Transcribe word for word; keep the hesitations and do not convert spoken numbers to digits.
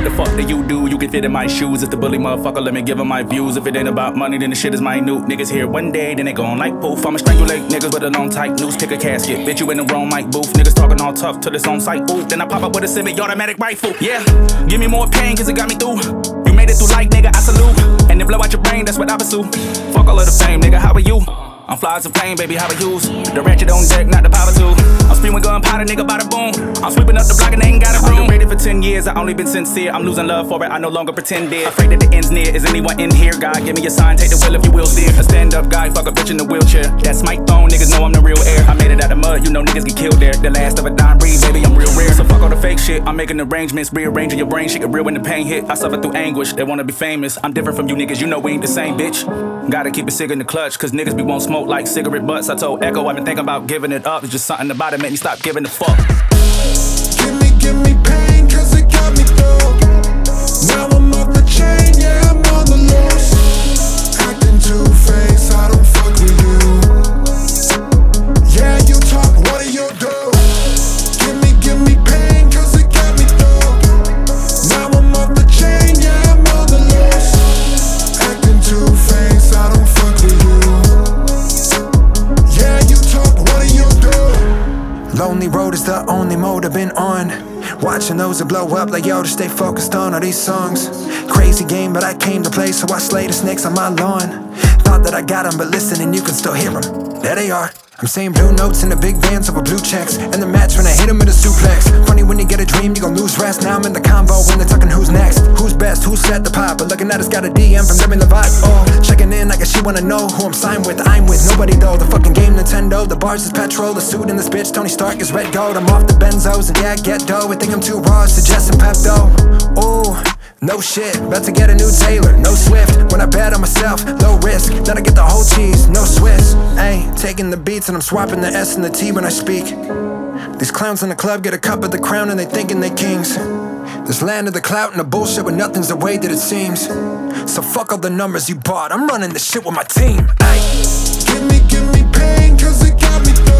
the fuck do you do? You can fit in my shoes. If the bully motherfucker, let me give him my views. If it ain't about money, then the shit is minute. Niggas here one day, then they gone like poof. I'ma strangulate niggas with a long tight noose. Pick a casket, bitch, you in the wrong mic booth. Niggas talking all tough till it's on sight. Ooh, then I pop up with a semi-automatic rifle. Yeah, give me more pain, cause it got me through. You made it through life, nigga, I salute. And then blow out your brain, that's what I pursue. Fuck all of the fame, nigga, how are you? I'm fly as a plane, baby, how I use the ratchet on deck, not the power tool. I'm spewing gunpowder, nigga, bada boom. I'm sweeping up the block and they ain't got a room. Rated for ten years, I only been sincere. I'm losing love for it, I no longer pretend it. Afraid that the end's near, is anyone in here? God, give me a sign, take the wheel if you will steer. A stand-up guy, fuck a bitch in the wheelchair. That's my phone, niggas know I'm the real air. I made it out of mud, you know niggas get killed there. The last of a dime breed, baby, I'm real rare. So fuck all the fake shit, I'm making arrangements. Rearranging your brain, shit get real when the pain hit. I suffer through anguish, they wanna be famous. I'm different from you niggas, you know we ain't the same, bitch. Gotta keep a cig in the clutch, cause niggas be won't smoke like cigarette butts. I told Echo I've been thinking about giving it up. It's just something about it made me stop giving a fuck. Give me, give me pain, cause it got me through. Now I'm off the chain, yeah, I'm on the loose. Acting two-faced, I don't fuck with you. Yeah, you talk, what do you do? Give me, give me pain, cause it got me through. Now I'm off the chain, yeah, I'm on the loose. Acting two-faced, I don't fuck with you. Yeah, you talk, what do you do? Lonely road is the only mode I've been on. Watching those that blow up like yo to stay focused on all these songs. Crazy game, but I came to play, so I slay the snakes on my lawn. Thought that I got them, but listen and you can still hear them. There they are. I'm saying blue notes in the big bands over blue checks. And the match when I hit him with a suplex. Funny when you get a dream, you gon' lose rest. Now I'm in the combo when they're talking who's next. Who's best, who's set the pop. But looking at us got a D M from Demi Lovato. Oh, checking in, I guess she wanna know who I'm signed with. I'm with nobody though, the fucking game Nintendo. The bars is petrol, the suit in this bitch Tony Stark is red gold. I'm off the benzos and yeah, I get dough. I think I'm too raw, suggesting Pepto. Ooh, no shit, about to get a new Taylor. No Swift, when I bet on myself, low risk. Then I get the whole cheese, no Swiss. Ayy, taking the beats and I'm swapping the S and the T when I speak. These clowns in the club get a cup of the crown and they thinking they kings. This land of the clout and the bullshit where nothing's the way that it seems. So fuck all the numbers you bought, I'm running this shit with my team. Ayy. Give me, give me pain, cause it got me through.